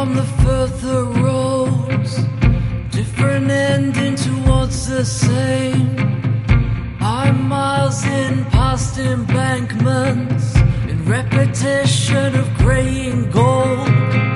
on the further roads, different ending towards the same. I'm miles in past embankments, in repetition of grey and gold.